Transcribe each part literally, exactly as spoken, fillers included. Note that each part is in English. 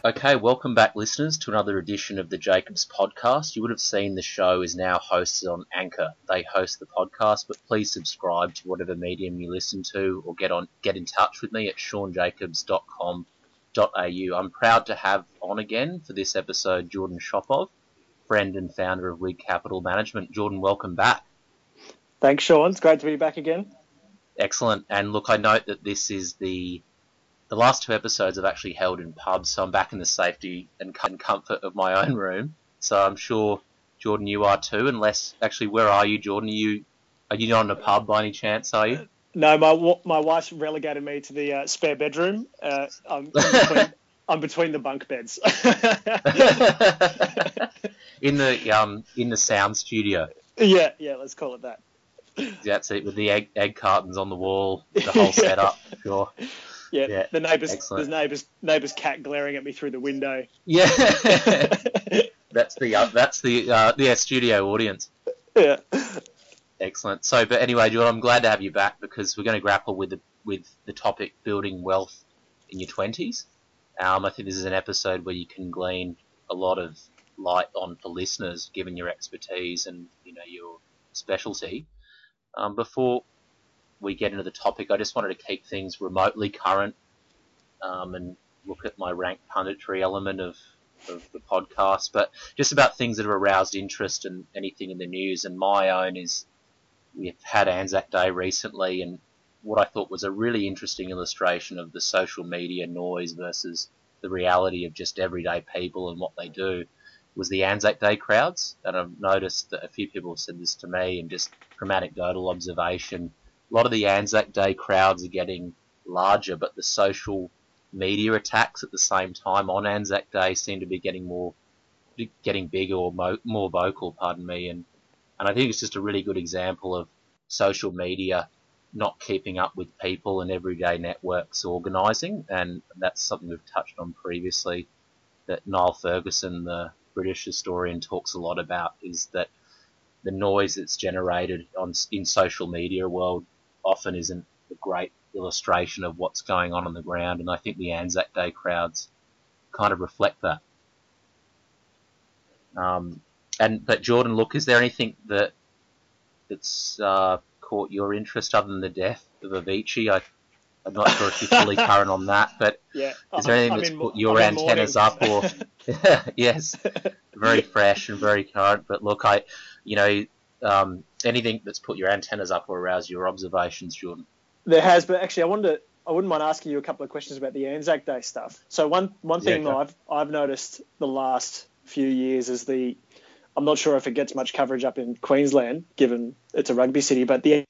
Okay, welcome back, listeners, to another edition of the Jacobs Podcast. You would have seen the show is now hosted on Anchor. They host the podcast, but please subscribe to whatever medium you listen to, or get on get in touch with me at sean jacobs dot com dot a u. I'm proud to have on again for this episode Jordan Shopov, friend and founder of Wig Capital Management. Jordan, welcome back. Thanks, Sean. It's great to be back again. Excellent. And look, I note that this is the The last two episodes I've actually held in pubs, so I'm back in the safety and comfort of my own room. So I'm sure, Jordan, you are too. Unless, actually, where are you, Jordan? Are you are you not in a pub by any chance? Are you? No, my my wife's relegated me to the uh, spare bedroom. Uh, I'm, I'm, between, I'm between the bunk beds. in the um in the sound studio. Yeah, yeah, let's call it that. That's it, with the egg egg cartons on the wall, the whole setup. Sure. Yeah, yeah, the neighbours, excellent. the neighbours, neighbours' cat glaring at me through the window. Yeah, that's the uh, that's the uh, yeah studio audience. Yeah, excellent. So, but anyway, Jordan, I'm glad to have you back because we're going to grapple with the with the topic building wealth in your twenties. Um, I think this is an episode where you can glean a lot of light on for listeners, given your expertise and you know your specialty. Um, before we get into the topic, I just wanted to keep things remotely current um, and look at my rank punditry element of, of the podcast, but just about things that have aroused interest and anything in the news. And my own is we've had Anzac Day recently, and what I thought was a really interesting illustration of the social media noise versus the reality of just everyday people and what they do was the Anzac Day crowds. And I've noticed that a few people have said this to me, and just from anecdotal observation, a lot of the Anzac Day crowds are getting larger, but the social media attacks at the same time on Anzac Day seem to be getting more, getting bigger or mo- more vocal, pardon me. And, and I think it's just a really good example of social media not keeping up with people and everyday networks organising. And that's something we've touched on previously that Niall Ferguson, the British historian, talks a lot about, is that the noise that's generated on in social media world often isn't a great illustration of what's going on on the ground, and I think the Anzac Day crowds kind of reflect that. Um, and but Jordan, look, is there anything that that's uh, caught your interest other than the death of Avicii? I, I'm not sure if you're fully current on that, but yeah, is there anything I'm that's in, put your I'm antennas up? Or yes, very fresh and very current. But look, I, you know. Um, anything that's put your antennas up or aroused your observations, Jordan? There has, but actually, I wanted to, I wouldn't mind asking you a couple of questions about the Anzac Day stuff. So one one Yeah, thing go. I've I've noticed the last few years is the, I'm not sure if it gets much coverage up in Queensland, given it's a rugby city, but the A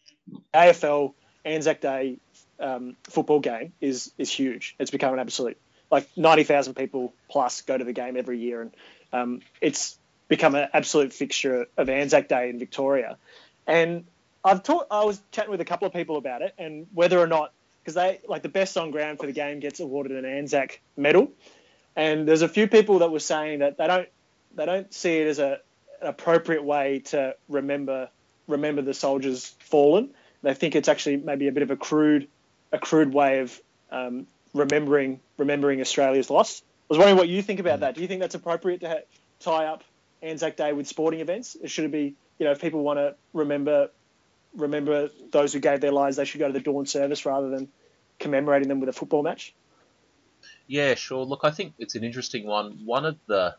F L Anzac Day um, football game is is huge. It's become an absolute, like ninety thousand people plus go to the game every year, and um, it's become an absolute fixture of Anzac Day in Victoria. And I've taught, I was chatting with a couple of people about it, and whether or not, because they, like, the best on ground for the game gets awarded an Anzac medal. And there's a few people that were saying that they don't, they don't see it as a, an appropriate way to remember, remember the soldiers fallen. They think it's actually maybe a bit of a crude, a crude way of um, remembering, remembering Australia's loss. I was wondering what you think about that. Do you think that's appropriate to ha- tie up Anzac Day with sporting events? Should it be, you know, if people want to remember remember those who gave their lives, they should go to the dawn service rather than commemorating them with a football match? Yeah, sure. Look, I think it's an interesting one. One of the,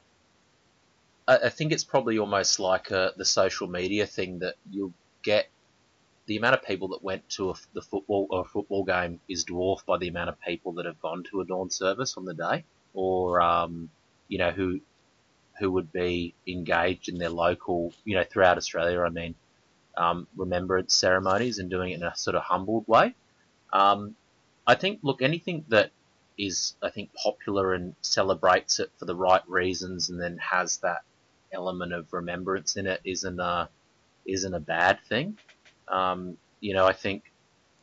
I, I think it's probably almost like a, the social media thing that you'll get. The amount of people that went to a, the football or a football game is dwarfed by the amount of people that have gone to a dawn service on the day, or um, you know, who who would be engaged in their local, you know, throughout Australia, I mean, um, remembrance ceremonies and doing it in a sort of humbled way. Um, I think, look, anything that is, I think, popular and celebrates it for the right reasons and then has that element of remembrance in it isn't a, isn't a bad thing. Um, you know, I think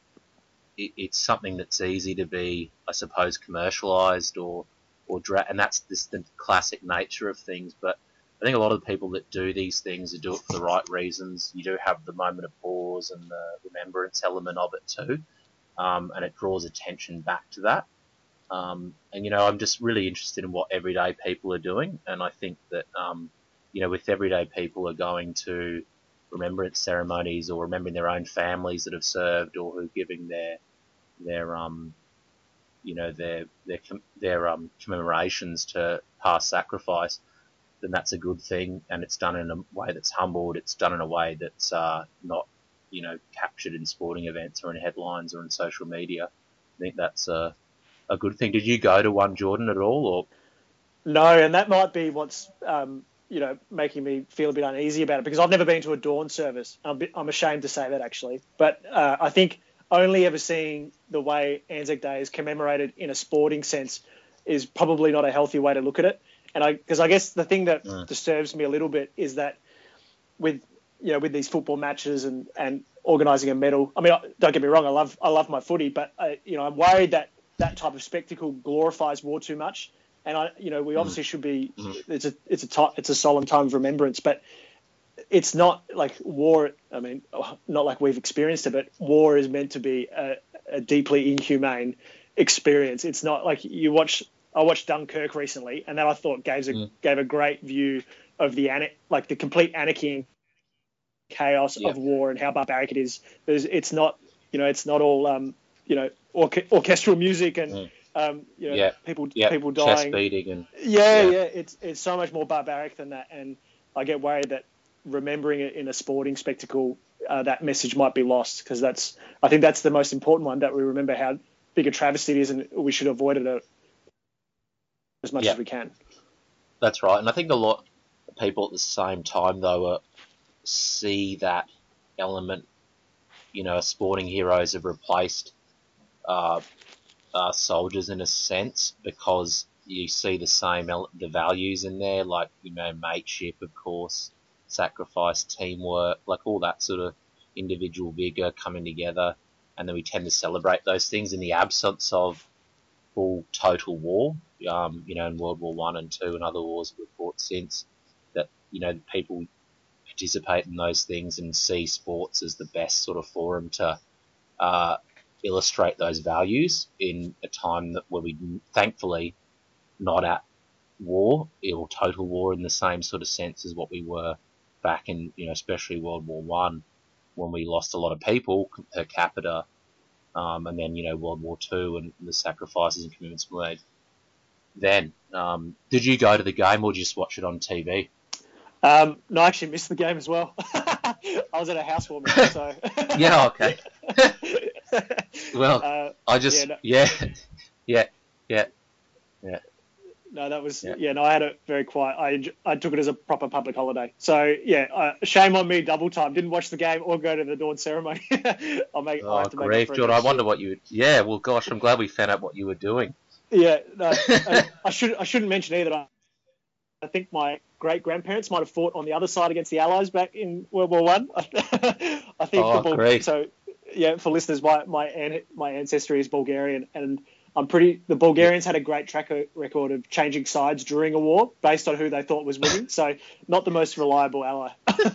it, it's something that's easy to be, I suppose, commercialised or or dra- and that's this, the classic nature of things. But I think a lot of the people that do these things do it for the right reasons. You do have the moment of pause and the remembrance element of it too, um, and it draws attention back to that. Um, and you know, I'm just really interested in what everyday people are doing, and I think that um, you know, with everyday people are going to remembrance ceremonies or remembering their own families that have served or who are giving their their um you know their their their um commemorations to past sacrifice, then that's a good thing, and it's done in a way that's humbled. It's done in a way that's uh, not, you know, captured in sporting events or in headlines or in social media. I think that's a a good thing. Did you go to one, Jordan, at all, or? No, and that might be what's um, you know making me feel a bit uneasy about it, because I've never been to a dawn service. I'm, bit, I'm ashamed to say that, actually, but uh, I think only ever seeing the way Anzac Day is commemorated in a sporting sense is probably not a healthy way to look at it. And I, because I guess the thing that Mm. disturbs me a little bit is that with you know with these football matches and and organising a medal. I mean, don't get me wrong, I love I love my footy, but I, you know I'm worried that that type of spectacle glorifies war too much. And I, you know, we obviously should be. It's a it's a ti- it's a solemn time of remembrance, but it's not like war. I mean, not like we've experienced it, but war is meant to be a, a deeply inhumane experience. It's not like you watch. I watched Dunkirk recently, and that I thought gave a Mm. gave a great view of the ana- like the complete anarchy and chaos Yeah. of war and how barbaric it is. There's, it's not, you know, it's not all, um, you know, orche- orchestral music and, Mm. um, you know, Yeah. people Yeah. people Chest dying. beating and Yeah, yeah. yeah, it's it's so much more barbaric than that, and I get worried that remembering it in a sporting spectacle, uh, that message might be lost, because that's I think that's the most important one, that we remember how big a travesty it is, and we should avoid it as much Yeah. as we can. That's right. And I think a lot of people at the same time, though, uh, see that element. You know, sporting heroes have replaced uh, uh, soldiers in a sense, because you see the same el- the values in there, like, you know, mateship, of course, sacrifice, teamwork, like all that sort of individual vigor coming together, and then we tend to celebrate those things in the absence of full total war. Um, you know, in World War One and Two and other wars we've fought since, that, you know, people participate in those things and see sports as the best sort of forum to uh, illustrate those values in a time that where we thankfully not at war or total war in the same sort of sense as what we were back in, you know, especially World War One, when we lost a lot of people per capita, um, and then, you know, World War Two and the sacrifices and commitments made then. Um, did you go to the game or did you just watch it on T V? Um, no, I actually missed the game as well. I was at a housewarming, so Yeah, okay. Well, uh, I just, yeah, yeah, yeah, yeah, yeah, no, that was yeah. yeah. No, I had it very quiet. I I took it as a proper public holiday. So yeah, uh, shame on me, double time. Didn't watch the game or go to the dawn ceremony. I'll make. I Oh, have to make up grief, for it Jordan. I next wonder year. what you. Yeah, well, gosh, I'm glad we found out what you were doing. Yeah, no, I, I should I shouldn't mention either. I, I think my great grandparents might have fought on the other side against the Allies back in World War One. I. I think the Oh, Bul- grief. so yeah, for listeners, my my an- my ancestry is Bulgarian, and I'm pretty. The Yeah. Bulgarians had a great track record of changing sides during a war based on who they thought was winning. So not the most reliable ally.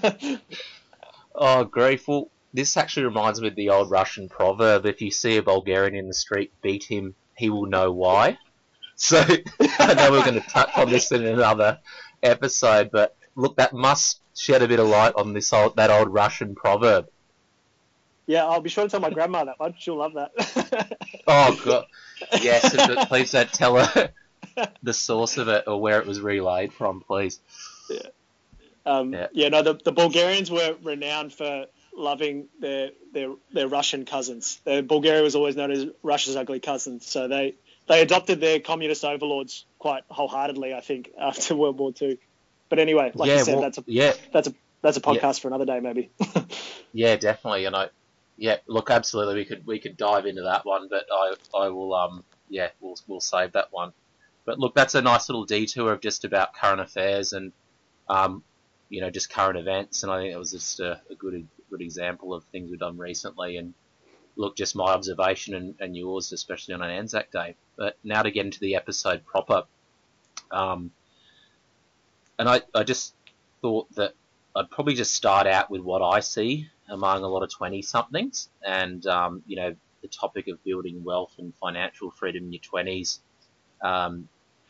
Oh, grief. Well, this actually reminds me of the old Russian proverb: if you see a Bulgarian in the street, beat him, he will know why. So I know we're going to touch on this in another episode, but look, that must shed a bit of light on this old that old Russian proverb. Yeah, I'll be sure to tell my grandma that one. She'll love that. Oh god, yes, but please don't tell her the source of it or where it was relayed from, please. Yeah. Um, Yeah. yeah, no, the, the Bulgarians were renowned for loving their their their Russian cousins. The Bulgaria was always known as Russia's ugly cousin, so they they adopted their communist overlords quite wholeheartedly, I think, after World War Two. But anyway, like Yeah, you said, well, that's a yeah, that's a that's a yeah, podcast for another day, maybe. yeah, definitely. And I, yeah, look, absolutely, we could we could dive into that one, but I I will um yeah we'll we'll save that one. But look, that's a nice little detour of just about current affairs and um you know just current events, and I think it was just a, a good good example of things we've done recently. And look, just my observation and, and yours, especially on an Anzac Day. But now to get into the episode proper. Um, and I, I just thought that I'd probably just start out with what I see among a lot of twenty somethings, and um, you know the topic of building wealth and financial freedom in your twenties, um,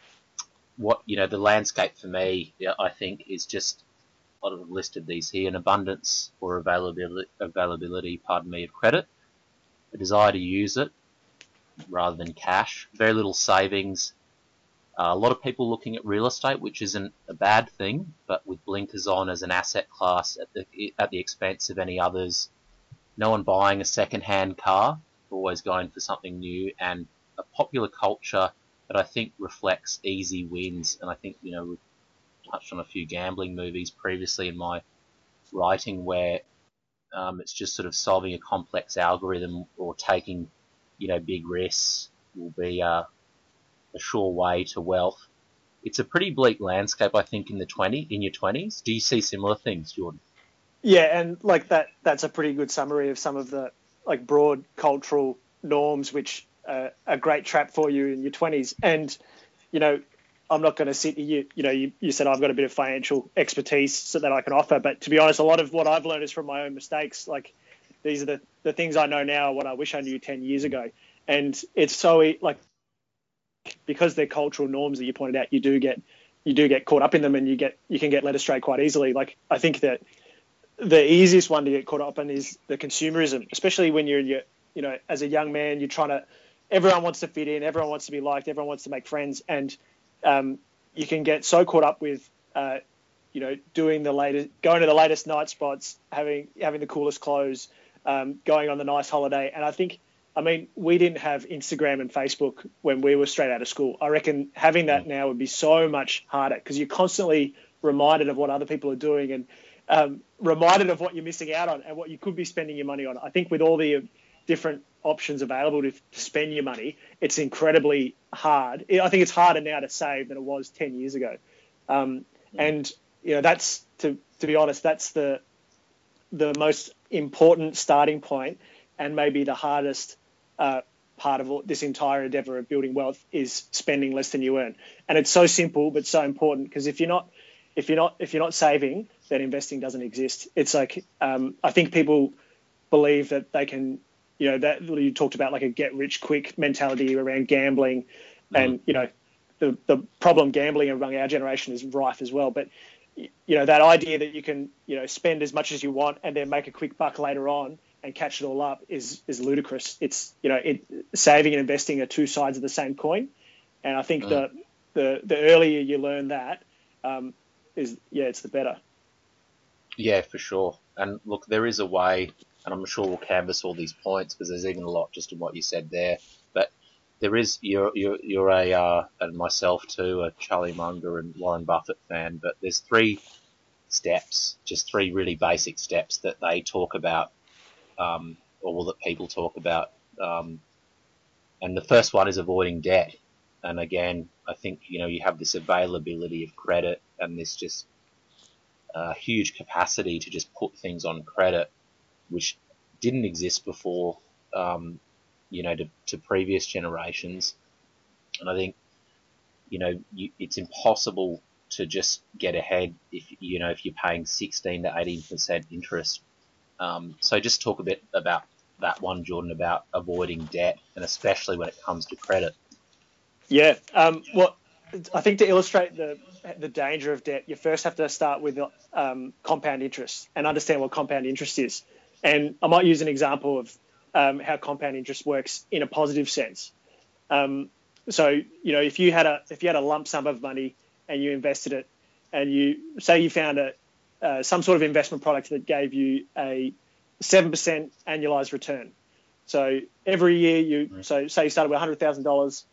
what you know, the landscape for me, yeah, I think, is just, I've listed these here: an abundance or availability, availability, pardon me, of credit, a desire to use it rather than cash, very little savings. Uh, a lot of people looking at real estate, which isn't a bad thing, but with blinkers on as an asset class at the at the expense of any others. No one buying a second-hand car, always going for something new, and a popular culture that I think reflects easy wins. And I think, you know, we've touched on a few gambling movies previously in my writing where um, it's just sort of solving a complex algorithm or taking, you know, big risks will be uh, a sure way to wealth. It's a pretty bleak landscape, I think, in the twenty in your twenties. Do you see similar things, Jordan? Yeah, and like that, that's a pretty good summary of some of the like broad cultural norms, which uh, are a great trap for you in your twenties. And, you know, I'm not going to sit here, you know, you, you said I've got a bit of financial expertise so that I can offer, but to be honest, a lot of what I've learned is from my own mistakes. Like these are the, the things I know now, what I wish I knew ten years ago. And it's so like, because they're cultural norms that you pointed out, you do get, you do get caught up in them, and you get, you can get led astray quite easily. Like I think that the easiest one to get caught up in is the consumerism, especially when you're in your, you know, as a young man, you're trying to, everyone wants to fit in, everyone wants to be liked, everyone wants to make friends. And um, you can get so caught up with, uh, you know, doing the latest, going to the latest night spots, having, having the coolest clothes, um, going on the nice holiday. And I think, I mean, we didn't have Instagram and Facebook when we were straight out of school. I reckon having that now would be so much harder because you're constantly reminded of what other people are doing and, Um, reminded of what you're missing out on and what you could be spending your money on. I think with all the different options available to, to spend your money, it's incredibly hard. I think it's harder now to save than it was ten years ago. Um, and, you know, that's, to, to be honest, that's the the most important starting point and maybe the hardest uh, part of all, this entire endeavor of building wealth is spending less than you earn. And it's so simple but so important because if you're not if you're not if you're not saving, then investing doesn't exist. It's like um, I think people believe that they can, you know, that you talked about like a get rich quick mentality around gambling, mm. and you know, the the problem gambling among our generation is rife as well. But you know, that idea that you can, you know, spend as much as you want and then make a quick buck later on and catch it all up is is ludicrous. It's, you know, it, saving and investing are two sides of the same coin, and I think mm. the the the earlier you learn that, um, is yeah, it's the better. Yeah, for sure. And look, there is a way, and I'm sure we'll canvass all these points because there's even a lot just in what you said there. But there is, you're you're, you're a, uh, and myself too, a Charlie Munger and Warren Buffett fan. But there's three steps, just three really basic steps that they talk about, um, or that people talk about. Um, and the first one is avoiding debt. And again, I think, you know, you have this availability of credit and this just uh, huge capacity to just put things on credit, which didn't exist before, um, you know, to, to previous generations. And I think, you know, you, it's impossible to just get ahead if, you know, if you're paying sixteen to eighteen percent interest. Um, so just talk a bit about that one, Jordan, about avoiding debt, and especially when it comes to credit. Yeah. Um, well, I think to illustrate the the danger of debt, you first have to start with um, compound interest and understand what compound interest is. And I might use an example of um, how compound interest works in a positive sense. Um, so, you know, if you had a if you had a lump sum of money and you invested it, and you say you found a uh, some sort of investment product that gave you a seven percent annualized return. So every year you so say you started with one hundred thousand dollars.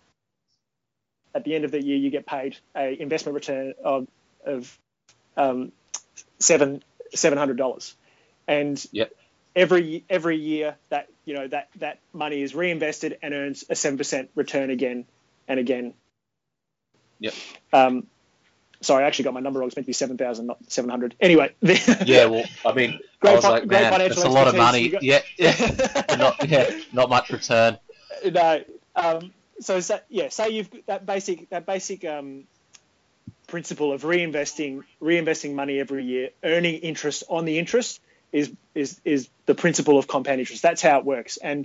At the end of the year, you get paid a investment return of, of um, seven seven hundred dollars, and yep. every every year that you know that that money is reinvested and earns a seven percent return again and again. Yep. Um, sorry, I actually got my number wrong. It's meant to be seven thousand, not seven hundred. Anyway. Yeah, well, I mean, great, I was like, great man, financial that's a lot of money. got... Yeah, yeah. not yeah, not much return. No. Um, So, so yeah, say you've that basic that basic um, principle of reinvesting reinvesting money every year, earning interest on the interest is is is the principle of compound interest. That's how it works. And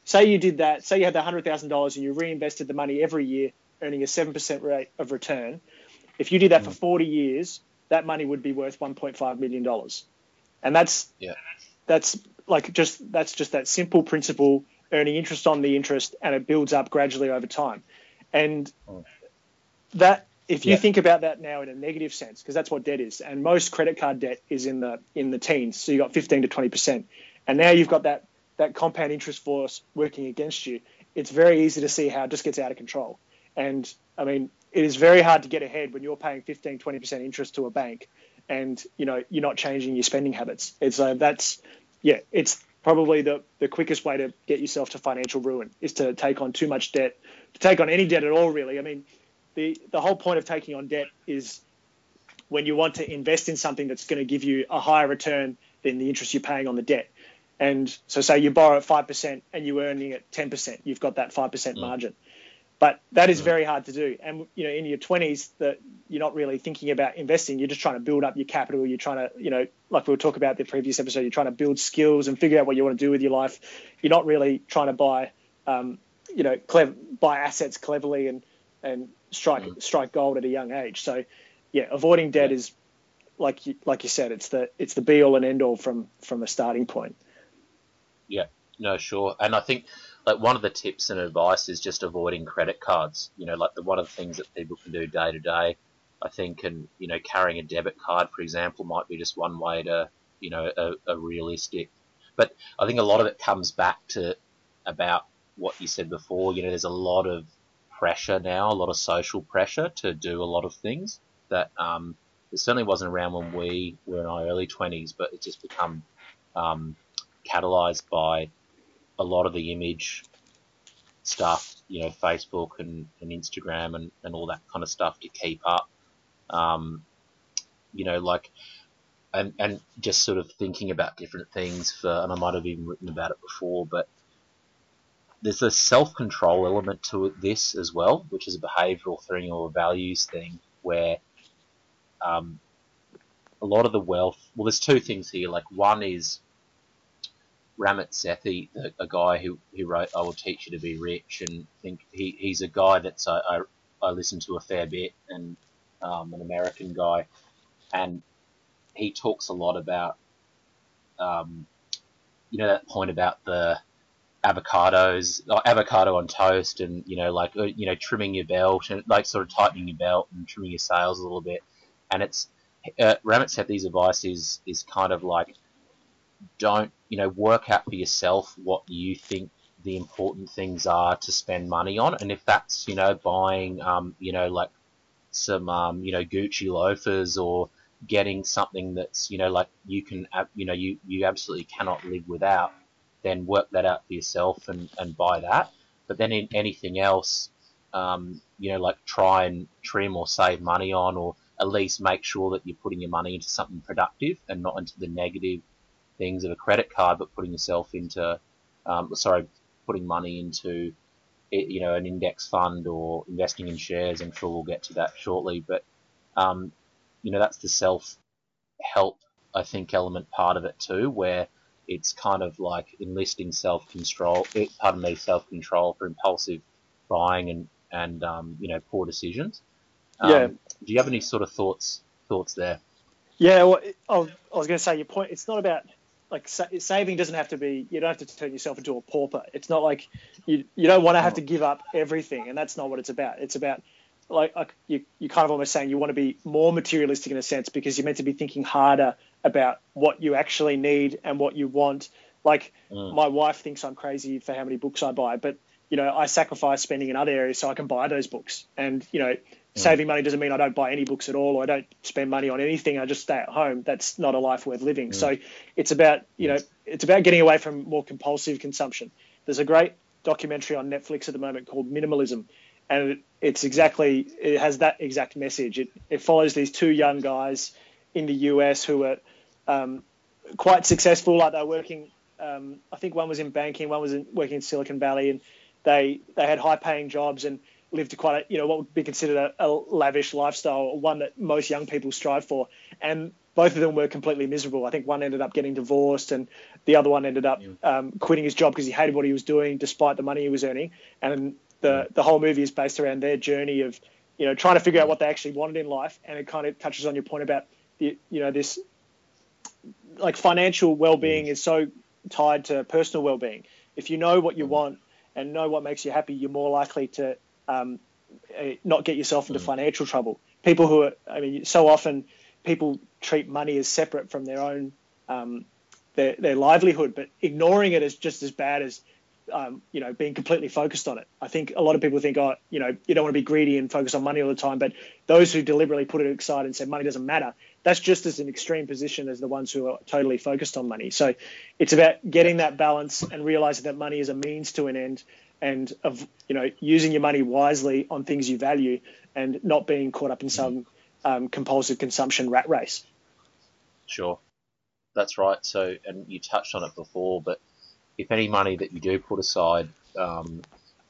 say you did that, say you had the one hundred thousand dollars and you reinvested the money every year, earning a seven percent rate of return. If you did that mm. for forty years, that money would be worth one point five million dollars. And that's, yeah. that's like just, that's just that simple principle, earning interest on the interest, and it builds up gradually over time. And mm. that, if you yeah. think about that now in a negative sense, because that's what debt is, and most credit card debt is in the in the teens, so you got fifteen to twenty percent, and now you've got that that compound interest force working against you. It's very easy to see how it just gets out of control. And I mean, it is very hard to get ahead when you're paying fifteen, twenty percent interest to a bank, and you know you're not changing your spending habits. It's uh, that's yeah, it's probably the the quickest way to get yourself to financial ruin is to take on too much debt, to take on any debt at all, really. I mean. The, the whole point of taking on debt is when you want to invest in something that's going to give you a higher return than the interest you're paying on the debt. And so say you borrow at five percent and you're earning at ten percent, you've got that five percent mm. margin. But that is mm. very hard to do. And, you know, in your twenties, that you're not really thinking about investing. You're just trying to build up your capital. You're trying to, you know, like we were talking about in the previous episode, you're trying to build skills and figure out what you want to do with your life. You're not really trying to buy, um, you know, clever, buy assets cleverly and, and strike mm. strike gold at a young age. So yeah, avoiding debt yeah. is like you, like you said, it's the it's the be all and end all from from a starting point. Yeah, no, sure. And I think like one of the tips and advice is just avoiding credit cards. You know, like the one of the things that people can do day to day, I think, and you know, carrying a debit card, for example, might be just one way to, you know, a, a realistic. But I think a lot of it comes back to about what you said before. You know, there's a lot of pressure now, a lot of social pressure to do a lot of things that um, it certainly wasn't around when we were in our early twenties, but it's just become um, catalyzed by a lot of the image stuff, you know, Facebook and, and Instagram and, and all that kind of stuff to keep up. Um, you know, like, and, and just sort of thinking about different things for, and I might have even written about it before, but there's a self-control element to this as well, which is a behavioural thing or a values thing where um, a lot of the wealth, well, there's two things here. Like one is Ramit Sethi, the, a guy who, who wrote I Will Teach You to Be Rich, and I think he, he's a guy that's I, I, I listen to a fair bit, and um, an American guy, and he talks a lot about, um, you know, that point about the avocados, or avocado on toast, and you know, like you know, trimming your belt and like sort of tightening your belt and trimming your sails a little bit. And it's uh, Ramit Sethi's advice is is kind of like, don't you know, work out for yourself what you think the important things are to spend money on, and if that's you know buying um you know like some um you know Gucci loafers or getting something that's you know like you can you know you you absolutely cannot live without, then work that out for yourself and, and buy that. But then in anything else, um, you know, like try and trim or save money on, or at least make sure that you're putting your money into something productive and not into the negative things of a credit card, but putting yourself into, um, sorry, putting money into, you know, an index fund or investing in shares. I'm sure we'll get to that shortly. But, um, you know, that's the self-help, I think, element part of it too, where it's kind of like enlisting self-control, pardon me, self-control for impulsive buying and, and um, you know, poor decisions. Um, yeah. Do you have any sort of thoughts thoughts there? Yeah, well, I was going to say your point. It's not about like sa- saving doesn't have to be. You don't have to turn yourself into a pauper. It's not like you you don't want to have to give up everything, and that's not what it's about. It's about like, like you you kind of almost saying you want to be more materialistic in a sense because you're meant to be thinking harder about what you actually need and what you want. Like mm. my wife thinks I'm crazy for how many books I buy, but you know I sacrifice spending in other areas so I can buy those books. And you know, mm. saving money doesn't mean I don't buy any books at all, or I don't spend money on anything. I just stay at home. That's not a life worth living. Mm. So it's about you know it's about getting away from more compulsive consumption. There's a great documentary on Netflix at the moment called Minimalism, and it, it's exactly it has that exact message. It it follows these two young guys in the U S who are um, quite successful. Like they're working, um, I think one was in banking, one was in, working in Silicon Valley, and they they had high paying jobs and lived quite a, you know, what would be considered a, a lavish lifestyle, one that most young people strive for. And both of them were completely miserable. I think one ended up getting divorced, and the other one ended up um, quitting his job because he hated what he was doing, despite the money he was earning. And the the whole movie is based around their journey of, you know, trying to figure out what they actually wanted in life. And it kind of touches on your point about the, you know, this like financial well-being is so tied to personal well-being. If you know what you want and know what makes you happy, you're more likely to um, not get yourself into financial trouble. People who are, I mean, so often people treat money as separate from their own, um, their, their livelihood, but ignoring it is just as bad as, um, you know, being completely focused on it. I think a lot of people think, oh, you know, you don't want to be greedy and focus on money all the time, but those who deliberately put it aside and say money doesn't matter, that's just as an extreme position as the ones who are totally focused on money. So it's about getting that balance and realizing that money is a means to an end, and of, you know, using your money wisely on things you value and not being caught up in some um, compulsive consumption rat race. Sure. That's right. So, and you touched on it before, but if any money that you do put aside, um,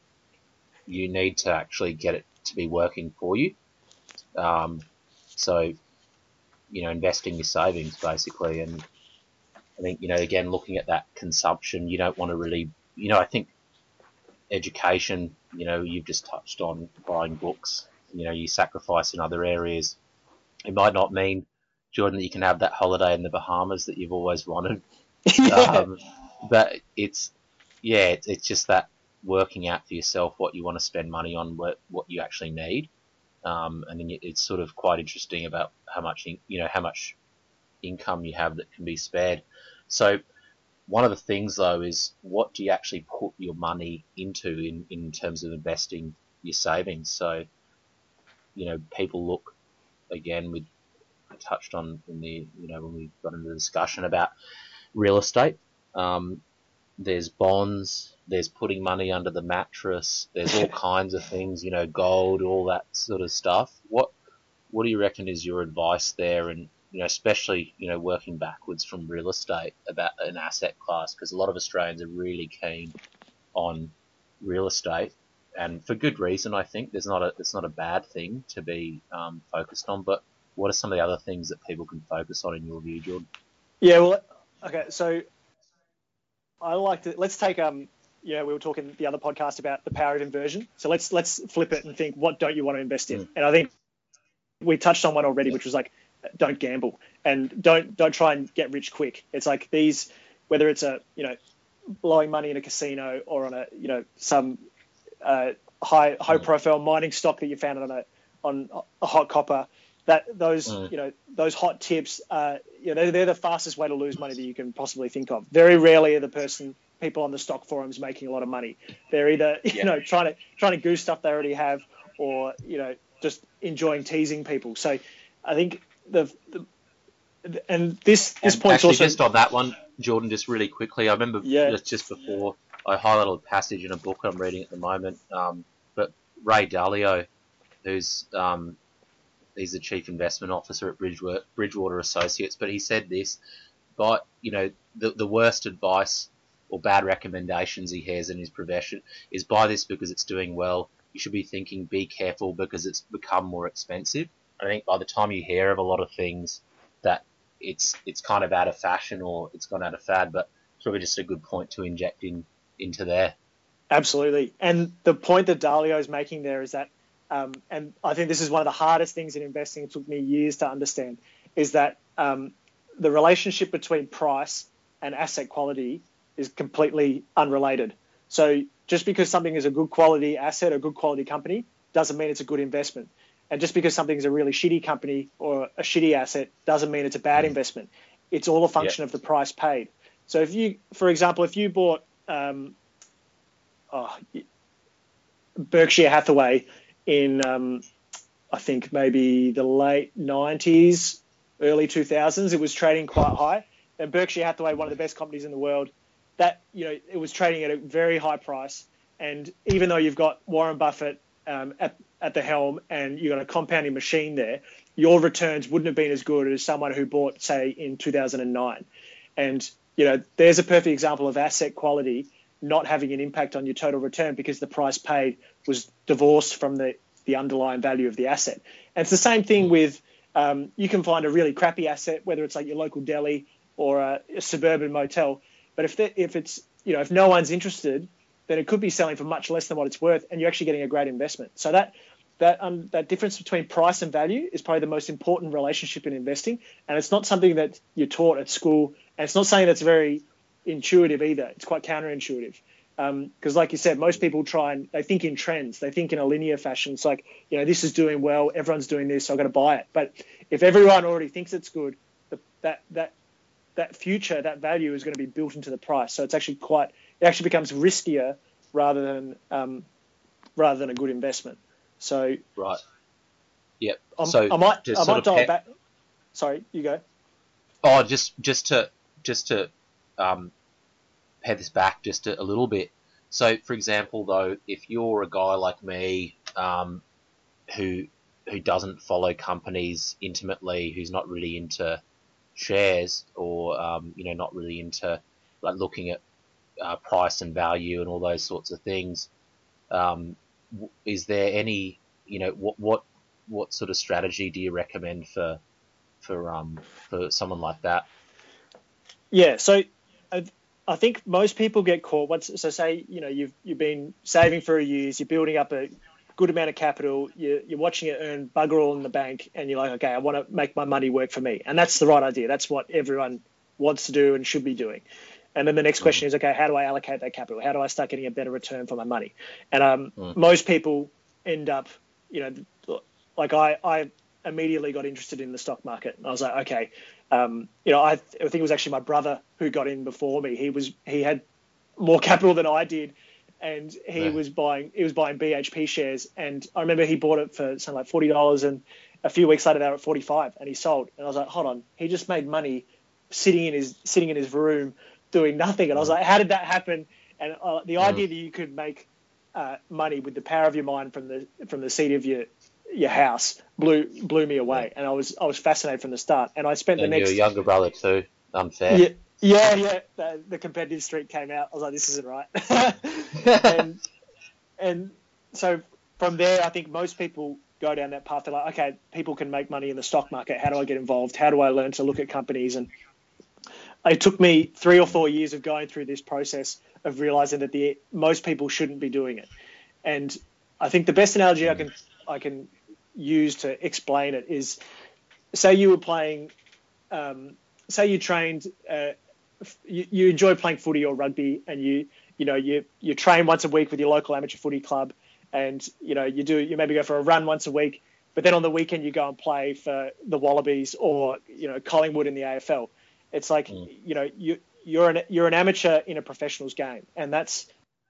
you need to actually get it to be working for you. Um, so, you know, investing your savings basically. And I think, you know, again, looking at that consumption, you don't want to really, you know, I think education, you know, you've just touched on buying books, you know, you sacrifice in other areas. It might not mean, Jordan, that you can have that holiday in the Bahamas that you've always wanted. Yeah. Um, but it's, yeah, it's, it's just that working out for yourself what you want to spend money on, what, what you actually need. Um, and then it's sort of quite interesting about how much, you know, how much income you have that can be spared. So one of the things though is, what do you actually put your money into in, in terms of investing your savings? So, you know, people look, again, with, I touched on in the, you know, when we got into the discussion about real estate. Um, there's bonds, there's putting money under the mattress, there's all kinds of things, you know, gold, all that sort of stuff. What what do you reckon is your advice there? And, you know, especially, you know, working backwards from real estate about an asset class, because a lot of Australians are really keen on real estate, and for good reason. I think there's not a it's not a bad thing to be um, focused on, but what are some of the other things that people can focus on in your view, Jordan? Yeah, well, okay, so I like to, let's take, um, yeah, we were talking the other podcast about the power of inversion. So let's let's flip it and think, what don't you want to invest in? Mm. And I think we touched on one already, yeah. which was like, don't gamble and don't don't try and get rich quick. It's like these, whether it's a, you know, blowing money in a casino or on a, you know, some uh, high high mm. profile mining stock that you found on a on a hot copper. That those mm. you know those hot tips, uh, you know, they're, they're the fastest way to lose money that you can possibly think of. Very rarely are the person people on the stock forums making a lot of money. They're either you yeah. know trying to trying to goose stuff they already have, or you know just enjoying teasing people. So I think the, the and this this and point actually also just on that one, Jordan, just really quickly. I remember yeah. just just before I highlighted a passage in a book I'm reading at the moment, um, but Ray Dalio, who's um, he's the chief investment officer at Bridgewater, Bridgewater Associates, but he said this, but, you know, the, the worst advice or bad recommendations he has in his profession is buy this because it's doing well. You should be thinking, be careful because it's become more expensive. I think by the time you hear of a lot of things that it's it's kind of out of fashion or it's gone out of fad, but it's probably just a good point to inject in into there. Absolutely. And the point that Dalio is making there is that Um, and I think this is one of the hardest things in investing. It took me years to understand, is that um, the relationship between price and asset quality is completely unrelated. So just because something is a good quality asset or good quality company doesn't mean it's a good investment. And just because something is a really shitty company or a shitty asset doesn't mean it's a bad mm. investment. It's all a function yep. of the price paid. So if you, for example, if you bought um, oh, Berkshire Hathaway in, um, I think, maybe the late nineties, early two thousands, it was trading quite high. And Berkshire Hathaway, one of the best companies in the world, that, you know, it was trading at a very high price. And even though you've got Warren Buffett um, at, at the helm and you've got a compounding machine there, your returns wouldn't have been as good as someone who bought, say, in two thousand nine. And, you know, there's a perfect example of asset quality not having an impact on your total return because the price paid was divorced from the, the underlying value of the asset. And it's the same thing with Um, you can find a really crappy asset, whether it's like your local deli or a, a suburban motel. But if the, if it's you know if no one's interested, then it could be selling for much less than what it's worth, and you're actually getting a great investment. So that that um, that difference between price and value is probably the most important relationship in investing, and it's not something that you're taught at school, and it's not something that's very intuitive either. It's quite counterintuitive. Because um, like you said, most people try and they think in trends. They think in a linear fashion. It's like, you know, this is doing well. Everyone's doing this, so I've got to buy it. But if everyone already thinks it's good, the, that that that future, that value is going to be built into the price. So it's actually quite, it actually becomes riskier rather than um, rather than a good investment. So right, yep. I'm, so I might I might dial pet- back. Sorry, you go. Oh, just just to just to um, pare this back just a, a little bit. So, for example, though, if you're a guy like me um, who who doesn't follow companies intimately, who's not really into shares, or um, you know, not really into like looking at uh, price and value and all those sorts of things, um, w- is there any, you know, what what what sort of strategy do you recommend for for um for someone like that? Yeah, so I, I think most people get caught once. So say you know you've you've been saving for a years, you're building up a good amount of capital, you're, you're watching it earn bugger all in the bank, and you're like, okay, I want to make my money work for me, and that's the right idea. That's what everyone wants to do and should be doing. And then the next question Mm. is, okay, how do I allocate that capital? How do I start getting a better return for my money? And um, Mm. most people end up, you know, like I, I immediately got interested in the stock market. I was like, okay, um, you know, I, I think it was actually my brother who got in before me. He was he had more capital than I did, and he Yeah. was buying he was buying B H P shares. And I remember he bought it for something like forty dollars, and a few weeks later they were at forty-five, and he sold. And I was like, hold on, he just made money sitting in his sitting in his room doing nothing. And I was like, how did that happen? And uh, the Mm. idea that you could make uh, money with the power of your mind from the from the seat of your your house blew blew me away, Yeah. and I was I was fascinated from the start. And I spent the And your next younger brother too. Unfair. yeah yeah yeah the, the competitive streak came out. I was like, this isn't right. and and so from there, I think most people go down that path. They're like, okay, people can make money in the stock market. How do I get involved? How do I learn to look at companies? And it took me three or four years of going through this process of realizing that the most people shouldn't be doing it. And I think the best analogy I can I can use to explain it is, say you were playing, um, say you trained, uh, you, you enjoy playing footy or rugby, and you you know you you train once a week with your local amateur footy club, and you know you do you maybe go for a run once a week, but then on the weekend you go and play for the Wallabies or you know Collingwood in the A F L. It's like Mm. you know you you're an you're an amateur in a professional's game, and that's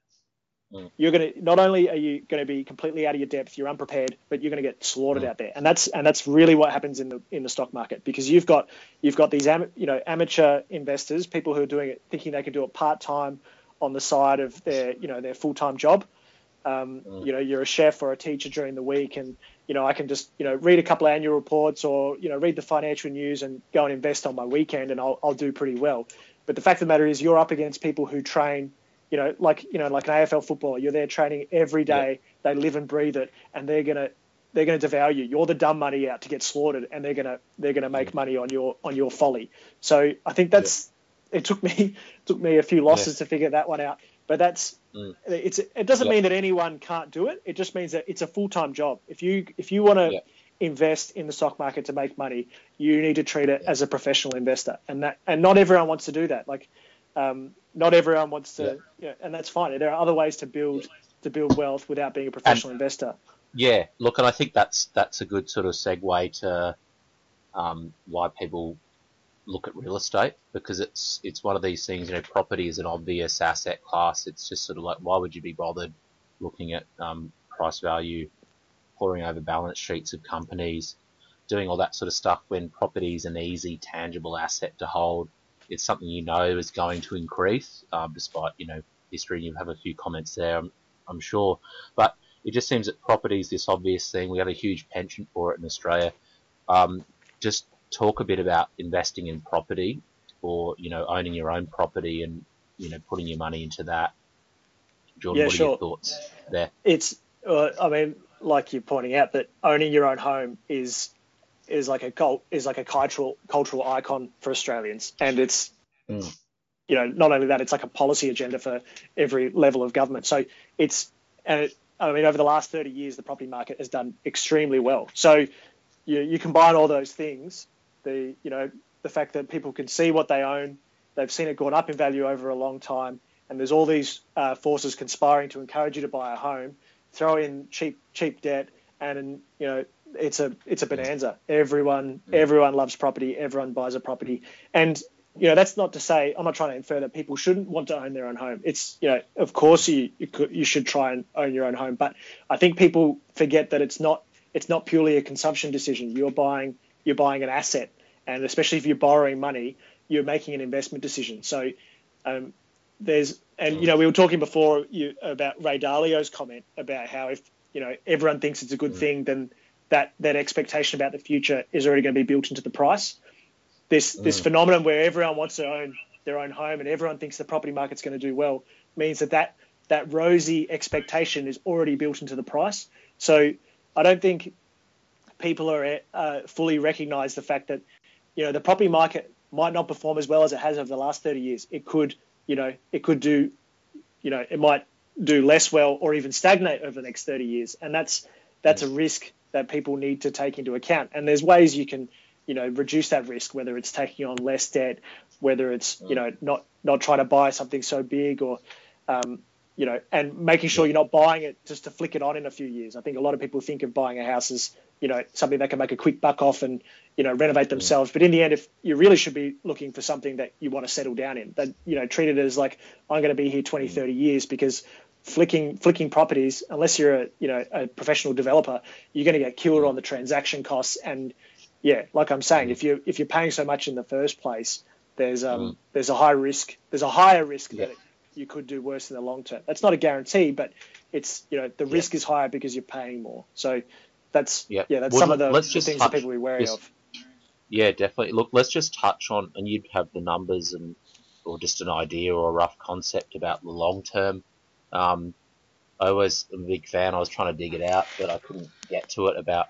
Mm. you're going to not only are you going to be completely out of your depth, you're unprepared, but you're going to get slaughtered Mm. out there. And that's and that's really what happens in the in the stock market, because you've got you've got these am, you know amateur investors, people who are doing it thinking they can do it part time on the side of their you know their full time job. Um, Mm. you know, you're a chef or a teacher during the week, and you know I can just you know read a couple of annual reports or you know read the financial news and go and invest on my weekend, and I'll I'll do pretty well. But the fact of the matter is, you're up against people who train. You know, like you know, like an A F L footballer, you're there training every day. They live and breathe it, and they're gonna they're gonna devour you. You're the dumb money out to get slaughtered, and they're gonna they're gonna make Mm. money on your on your folly. So I think that's it. Took me took me a few losses Yeah. to figure that one out, but that's Mm. it's it doesn't Yeah. mean that anyone can't do it. It just means that it's a full time job. If you if you want to Yeah. invest in the stock market to make money, you need to treat it Yeah. as a professional investor, and that and not everyone wants to do that. Like. Um, not everyone wants to, Yeah. you know, and that's fine. There are other ways to build to build wealth without being a And professional investor. yeah, look, and I think that's that's a good sort of segue to um, why people look at real estate, because it's it's one of these things. You know, property is an obvious asset class. It's just sort of like, why would you be bothered looking at um, price value, poring over balance sheets of companies, doing all that sort of stuff when property is an easy, tangible asset to hold. It's something you know is going to increase, um, despite you know history. You have a few comments there, I'm, I'm sure, but it just seems that property is this obvious thing. We have a huge penchant for it in Australia. Um, just talk a bit about investing in property, or you know owning your own property and you know putting your money into that. Jordan, Yeah, what are your sure. thoughts there? It's, uh, I mean, like you're pointing out, that owning your own home is is like a cult is like a cultural cultural icon for Australians, and it's Mm. you know not only that, it's like a policy agenda for every level of government. So it's and it, I mean over the last thirty years, the property market has done extremely well. So you you combine all those things, the you know the fact that people can see what they own, they've seen it gone up in value over a long time, and there's all these uh, forces conspiring to encourage you to buy a home, throw in cheap cheap debt, and you know it's a it's a bonanza. Everyone everyone loves property. Everyone buys a property, and you know that's not to say I'm not trying to infer that people shouldn't want to own their own home. It's you know of course you you, could, you should try and own your own home, but I think people forget that it's not it's not purely a consumption decision. You're buying you're buying an asset, and especially if you're borrowing money, you're making an investment decision. So um, there's and you know we were talking before you, about Ray Dalio's comment about how if you know everyone thinks it's a good thing, then that that expectation about the future is already going to be built into the price. This mm. this phenomenon where everyone wants to own their own home and everyone thinks the property market's going to do well means that that, that rosy expectation is already built into the price. So I don't think people are uh, fully recognise the fact that you know the property market might not perform as well as it has over the last thirty years. It could you know it could do you know it might do less well or even stagnate over the next thirty years, and that's that's a risk that people need to take into account. And there's ways you can, you know, reduce that risk, whether it's taking on less debt, whether it's, you know, not, not trying to buy something so big or, um, you know, and making sure you're not buying it just to flick it on in a few years. I think a lot of people think of buying a house as, you know, something they can make a quick buck off and, you know, renovate themselves. But in the end, if you really should be looking for something that you want to settle down in, that, you know, treat it as like, I'm going to be here twenty, thirty years, because flicking flicking properties, unless you're a you know a professional developer, you're going to get killed on the transaction costs. And yeah, like I'm saying, if you if you're paying so much in the first place, there's um mm. there's a high risk there's a higher risk yeah. that it, you could do worse in the long term. That's not a guarantee, but it's you know the yeah. risk is higher because you're paying more. So that's yeah, yeah that's well, some of the, the things touch, that people are wary just, of. Yeah, definitely. Look, let's just touch on, and you'd have the numbers and or just an idea or a rough concept about the long term. Um, I always am a big fan. I was trying to dig it out, but I couldn't get to it about,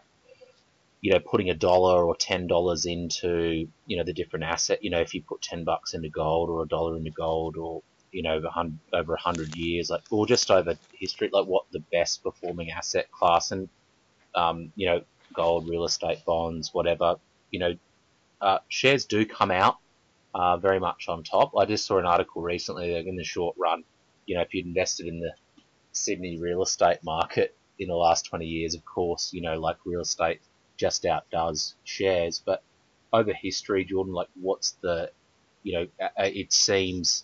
you know, putting a dollar or ten dollars into, you know, the different asset. You know, if you put ten bucks into gold or a dollar into gold, or, you know, over hundred, over a hundred years, like, or just over history, like what the best performing asset class and, um, you know, gold, real estate, bonds, whatever, you know, uh, shares do come out, uh, very much on top. I just saw an article recently that in the short run, you know, if you'd invested in the Sydney real estate market in the last twenty years, of course, you know, like real estate just outdoes shares. But over history, Jordan, like what's the, you know, it seems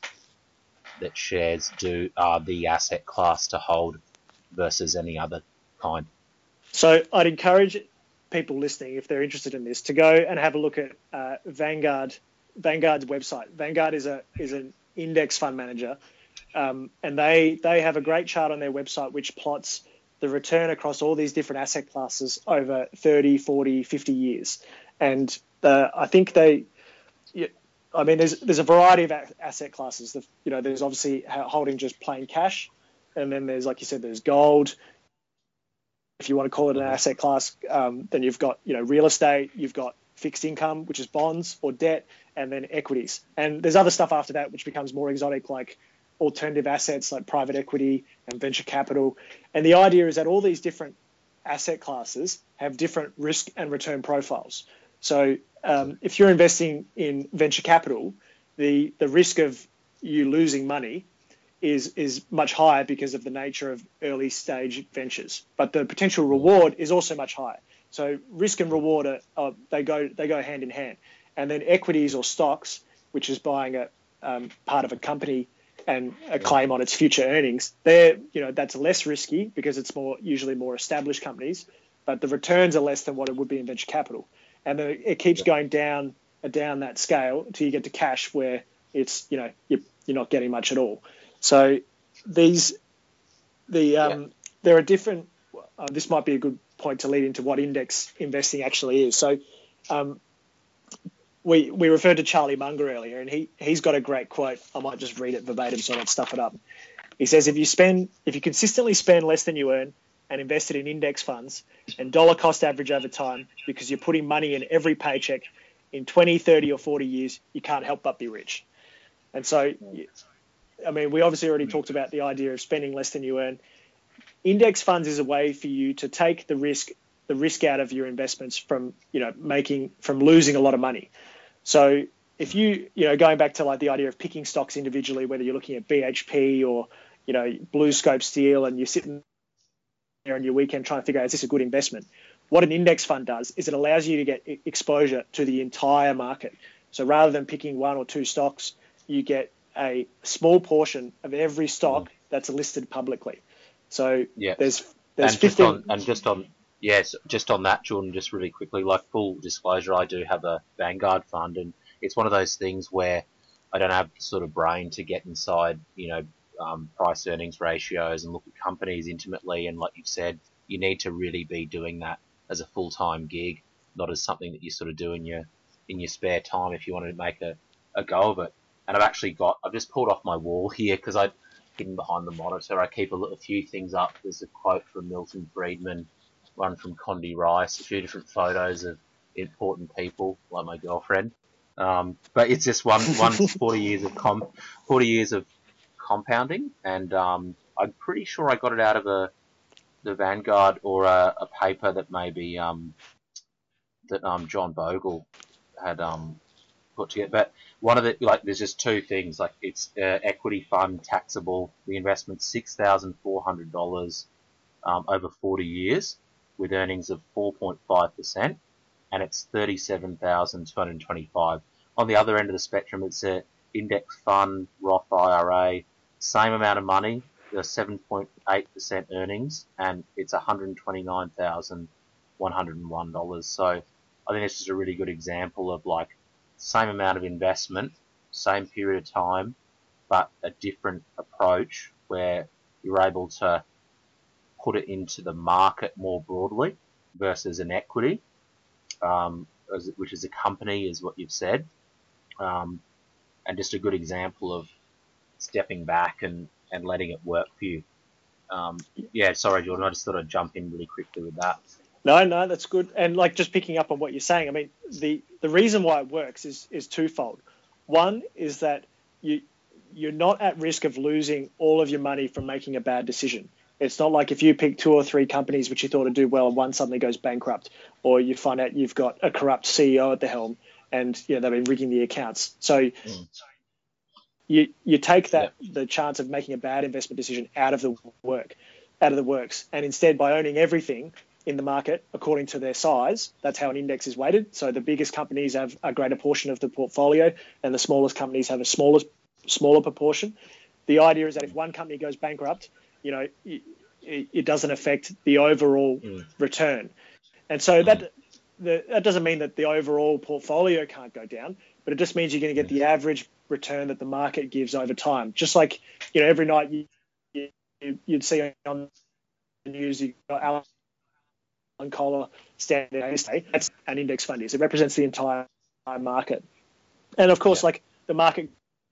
that shares do are the asset class to hold versus any other kind. So I'd encourage people listening, if they're interested in this, to go and have a look at uh, Vanguard, Vanguard's website. Vanguard is a is an index fund manager. Um, and they, they have a great chart on their website which plots the return across all these different asset classes over thirty, forty, fifty years. And uh, I think they, yeah, I mean, there's there's a variety of asset classes. The, you know, there's obviously holding just plain cash, and then there's, like you said, there's gold. If you want to call it an asset class, um, then you've got, you know, real estate, you've got fixed income, which is bonds or debt, and then equities. And there's other stuff after that which becomes more exotic, like alternative assets like private equity and venture capital. And the idea is that all these different asset classes have different risk and return profiles. So um, if you're investing in venture capital, the, the risk of you losing money is, is much higher because of the nature of early stage ventures. But the potential reward is also much higher. So risk and reward, are, are, they go they go hand in hand. And then equities or stocks, which is buying a um, part of a company and a claim on its future earnings, there, you know, that's less risky because it's more usually more established companies, but the returns are less than what it would be in venture capital. And then it keeps going down down that scale until you get to cash, where it's, you know, you're, you're not getting much at all. So these, the um, yeah. there are different. Uh, this might be a good point to lead into what index investing actually is. So. Um, We we referred to Charlie Munger earlier, and he, he's got a great quote. I might just read it verbatim so I don't stuff it up. He says, if you spend if you consistently spend less than you earn and invested in index funds and dollar cost average over time, because you're putting money in every paycheck, in twenty, thirty or forty years, you can't help but be rich. And so, I mean, we obviously already talked about the idea of spending less than you earn. Index funds is a way for you to take the risk, the risk out of your investments from, you know, making, from losing a lot of money. So if you, you know, going back to like the idea of picking stocks individually, whether you're looking at B H P or, you know, BlueScope Steel, and you're sitting there on your weekend trying to figure out, is this a good investment? What an index fund does is it allows you to get exposure to the entire market. So rather than picking one or two stocks, you get a small portion of every stock that's listed publicly. So yeah. there's there's and just fifteen. on, and just on yes, just on that, Jordan, just really quickly, like full disclosure, I do have a Vanguard fund, and it's one of those things where I don't have the sort of brain to get inside, you know, um, price earnings ratios and look at companies intimately. And like you've said, you need to really be doing that as a full-time gig, not as something that you sort of do in your in your spare time if you want to make a, a go of it. And I've actually got, I've just pulled off my wall here because I've hidden behind the monitor. I keep a, a few things up. There's a quote from Milton Friedman, one from Condi Rice, a few different photos of important people like my girlfriend. Um, but it's just one, one forty years of com, forty years of compounding, and um, I'm pretty sure I got it out of a the Vanguard or a, a paper that maybe um, that um, John Bogle had um, put together. But one of the, like, there's just two things. Like, it's uh, equity fund taxable. The investment's six thousand four hundred dollars um, over forty years with earnings of four point five percent, and it's thirty-seven thousand two hundred twenty-five dollars. On the other end of the spectrum, it's a index fund, Roth I R A, same amount of money, seven point eight percent earnings, and it's one hundred twenty-nine thousand one hundred one dollars. So I think it's just a really good example of, like, same amount of investment, same period of time, but a different approach where you're able to put it into the market more broadly versus an equity, um, which is a company, is what you've said. Um, and just a good example of stepping back and, and letting it work for you. Um, yeah, sorry, Jordan, I just thought I'd jump in really quickly with that. No, no, that's good. And like, just picking up on what you're saying, I mean, the, the reason why it works is is twofold. One is that you you're not at risk of losing all of your money from making a bad decision. It's not like if you pick two or three companies which you thought would do well and one suddenly goes bankrupt, or you find out you've got a corrupt C E O at the helm and, you know, they've been rigging the accounts. So mm. you you take that yeah. the chance of making a bad investment decision out of the work, out of the works, and instead by owning everything in the market according to their size, that's how an index is weighted. So the biggest companies have a greater portion of the portfolio, and the smallest companies have a smaller smaller proportion. The idea is that if one company goes bankrupt, you know, it, it doesn't affect the overall mm. return. And so mm. that the, that doesn't mean that the overall portfolio can't go down, but it just means you're going to get the average return that the market gives over time. Just like, you know, every night you, you, you'd see on the news, you've got Alan Kohler standing there. That's an index fund is. It represents the entire market. And of course, yeah. like the market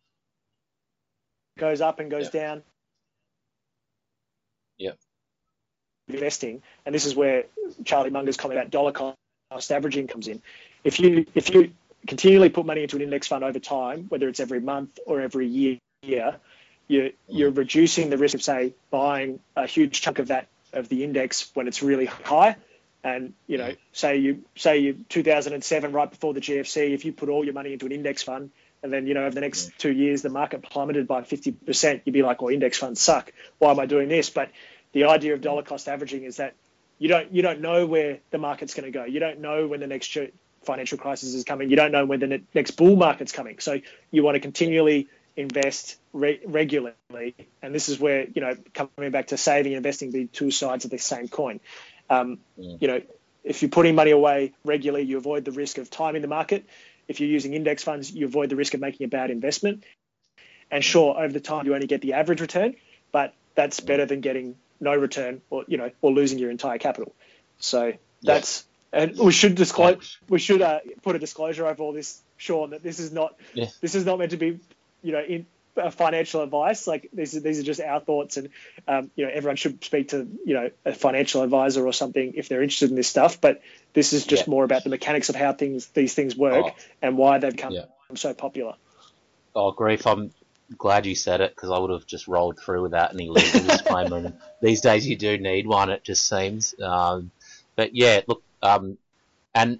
goes up and goes yeah. down. Yeah. Investing, and this is where Charlie Munger's comment about dollar cost averaging comes in. If you if you continually put money into an index fund over time, whether it's every month or every year, you're you're reducing the risk of, say, buying a huge chunk of that of the index when it's really high. And, you know, say you say you two thousand seven, right before the G F C, if you put all your money into an index fund, and then, you know, over the next two years the market plummeted by fifty percent, you'd be like, well, index funds suck. Why am I doing this? But the idea of dollar cost averaging is that you don't you don't know where the market's going to go. You don't know when the next financial crisis is coming. You don't know when the next bull market's coming. So you want to continually invest re- regularly. And this is where, you know, coming back to saving and investing be two sides of the same coin. Um, yeah. You know, if you're putting money away regularly, you avoid the risk of timing the market. If you're using index funds, you avoid the risk of making a bad investment. And sure, over the time, you only get the average return, but that's better than getting no return, or, you know, or losing your entire capital. So that's, yeah. and we should disclose, we should uh, put a disclosure over all this, Sean, that this is not, yeah. this is not meant to be, you know, in, uh, financial advice. Like these are, these are just our thoughts, and um, you know, everyone should speak to, you know, a financial advisor or something if they're interested in this stuff. But this is just Yeah. more about the mechanics of how things these things work Oh, and why they've become yeah. so popular. Oh, grief! I'm glad you said it, because I would have just rolled through without any legal disclaimer. And these days, you do need one. It just seems. Um, but yeah, look, um, and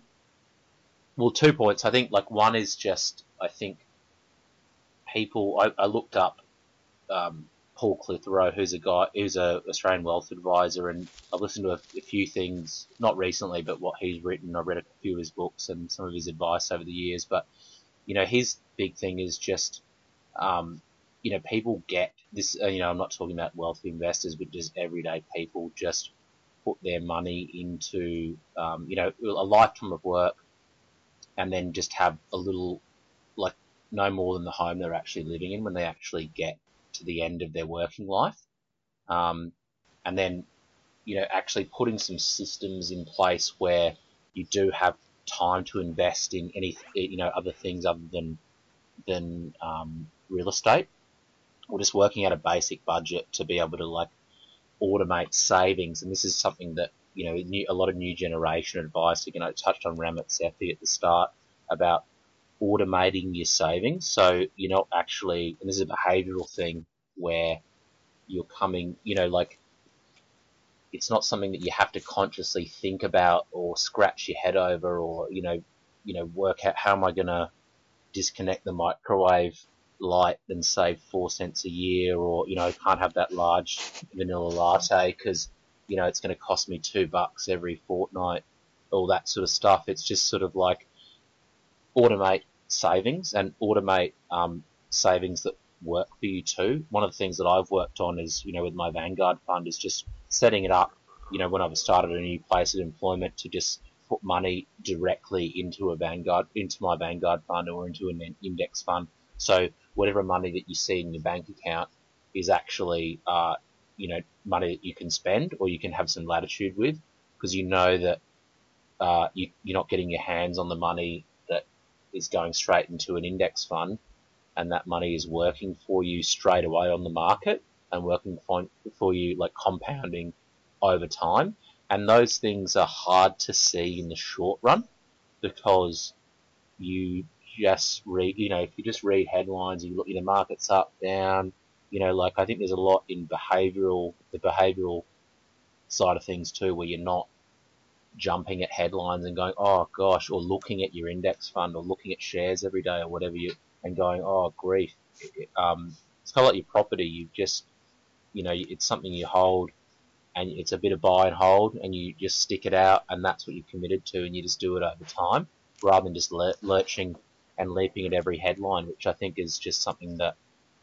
well, two points. I think like one is just I think people. I, I looked up um, Paul Clitheroe, who's a guy who's a Australian wealth advisor, and I've listened to a, a few things, not recently, but what he's written. I've read a few of his books and some of his advice over the years. But you know, his big thing is just um, you know, people get this. Uh, you know, I'm not talking about wealthy investors, but just everyday people just put their money into um, you know, a lifetime of work, and then just have a little, like, no more than the home they're actually living in when they actually get to the end of their working life. Um, and then, you know, actually putting some systems in place where you do have time to invest in any, you know, other things other than, than, um, real estate, or just working out a basic budget to be able to like automate savings. And this is something that, you know, new, a lot of new generation advice, you know, I touched on Ramit Sethi at the start about automating your savings. So you're not actually, and this is a behavioral thing where you're coming, you know, like it's not something that you have to consciously think about or scratch your head over, or, you know, you know, work out how am I going to disconnect the microwave light and save four cents a year, or, you know, I can't have that large vanilla latte because, you know, it's going to cost me two bucks every fortnight, all that sort of stuff. It's just sort of like automate savings and automate um, savings that work for you too. One of the things that I've worked on is, you know, with my Vanguard fund is just setting it up, you know, when I've started a new place of employment, to just put money directly into a Vanguard, into my Vanguard fund or into an index fund. So whatever money that you see in your bank account is actually, uh, you know, money that you can spend or you can have some latitude with, because you know that uh, you, you're not getting your hands on the money that is going straight into an index fund, and that money is working for you straight away on the market and working for, for you, like compounding over time. And those things are hard to see in the short run because you just read, you know, if you just read headlines, you look, you know, markets up, down, you know, like I think there's a lot in behavioral, the behavioral side of things too, where you're not jumping at headlines and going, oh gosh, or looking at your index fund or looking at shares every day or whatever you, and going, oh grief. Um, it's kind of like your property. You just, you know, it's something you hold, and it's a bit of buy and hold, and you just stick it out, and that's what you're committed to, and you just do it over time rather than just lur- lurching and leaping at every headline, which I think is just something that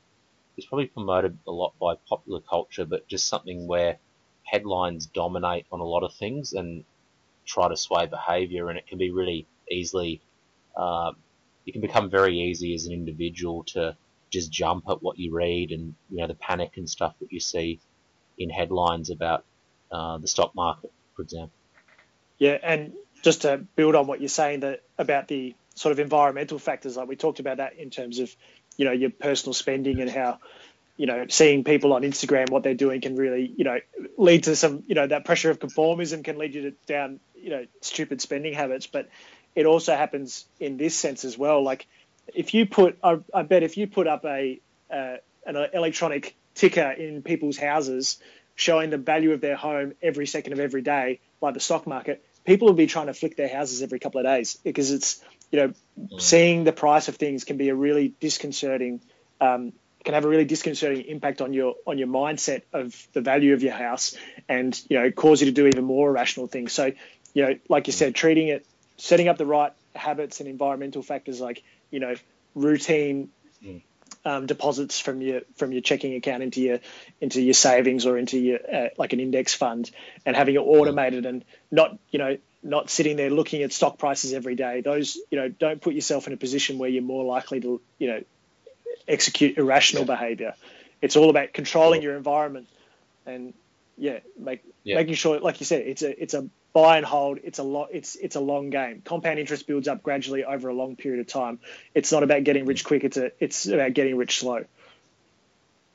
is probably promoted a lot by popular culture, but just something where headlines dominate on a lot of things and try to sway behaviour, and it can be really easily, um, it can become very easy as an individual to just jump at what you read, and, you know, the panic and stuff that you see in headlines about uh, the stock market, for example. Yeah, and just to build on what you're saying that about the sort of environmental factors, like we talked about that in terms of, you know, your personal spending and how, you know, seeing people on Instagram, what they're doing can really, you know, lead to some, you know, that pressure of conformism can lead you to down, you know, stupid spending habits. But it also happens in this sense as well. Like if you put, I, I bet if you put up a uh, an electronic ticker in people's houses showing the value of their home every second of every day, like the stock market, people will be trying to flick their houses every couple of days because it's, you know, mm. seeing the price of things can be a really disconcerting, um, can have a really disconcerting impact on your on your mindset of the value of your house, and, you know, cause you to do even more irrational things. So, you know, like you said, treating it, setting up the right habits and environmental factors like, you know, routine mm. um, deposits from your from your checking account into your into your savings or into your uh, like an index fund, and having it automated and not, you know, not sitting there looking at stock prices every day. Those, you know, don't put yourself in a position where you're more likely to, you know, execute irrational yeah. behavior. It's all about controlling yeah. your environment and yeah, make, yeah. making sure, like you said, it's a it's a buy and hold. It's a lot. It's it's a long game. Compound interest builds up gradually over a long period of time. It's not about getting rich quick. It's a it's about getting rich slow.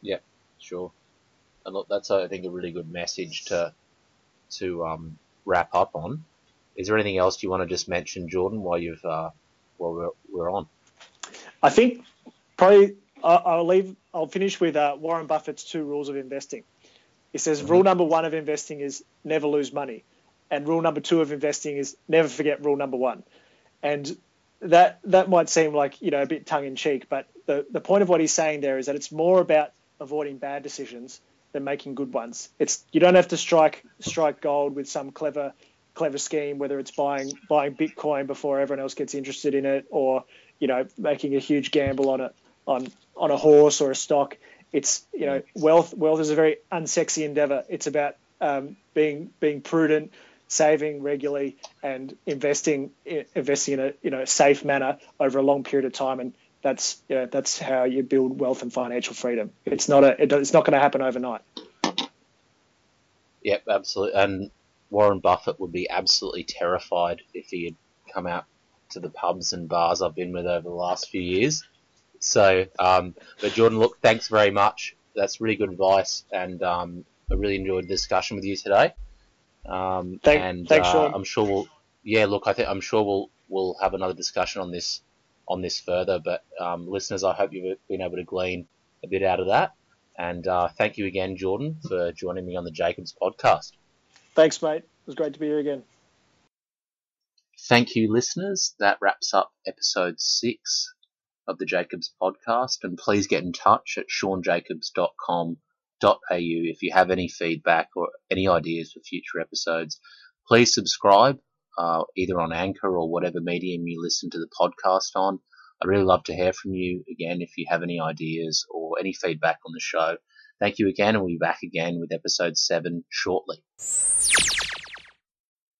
Yeah, sure. And look, that's I think a really good message to to um, wrap up on. Is there anything else you want to just mention, Jordan, while you've uh, while we're, we're on? I think probably I'll leave. I'll finish with uh, Warren Buffett's two rules of investing. He says mm-hmm. Rule number one of investing is never lose money, and rule number two of investing is never forget rule number one. And that that might seem like, you know, a bit tongue in cheek, but the the point of what he's saying there is that it's more about avoiding bad decisions than making good ones. It's you don't have to strike strike gold with some clever clever scheme, whether it's buying buying Bitcoin before everyone else gets interested in it, or, you know, making a huge gamble on a on on a horse or a stock. It's, you know, wealth wealth is a very unsexy endeavor. It's about um, being being prudent, saving regularly, and investing investing in a, you know, safe manner over a long period of time. And that's, you know, that's how you build wealth and financial freedom. It's not a it, it's not going to happen overnight. Yep, absolutely. And Warren Buffett would be absolutely terrified if he had come out to the pubs and bars I've been with over the last few years. So, um, but Jordan, look, thanks very much. That's really good advice, and um, I really enjoyed the discussion with you today. Um, Thank, and thanks, uh, Sean. I'm sure we'll, yeah, look, I think I'm sure we'll we'll have another discussion on this on this further. But um, listeners, I hope you've been able to glean a bit out of that. And uh, thank you again, Jordan, for joining me on the Jacobs podcast. Thanks, mate. It was great to be here again. Thank you, listeners. That wraps up episode six of the Jacobs podcast, and please get in touch at sean jacobs dot com dot a u if you have any feedback or any ideas for future episodes. Please subscribe uh, either on Anchor or whatever medium you listen to the podcast on. I'd really love to hear from you again if you have any ideas or any feedback on the show. Thank you again, and we'll be back again with episode seven shortly.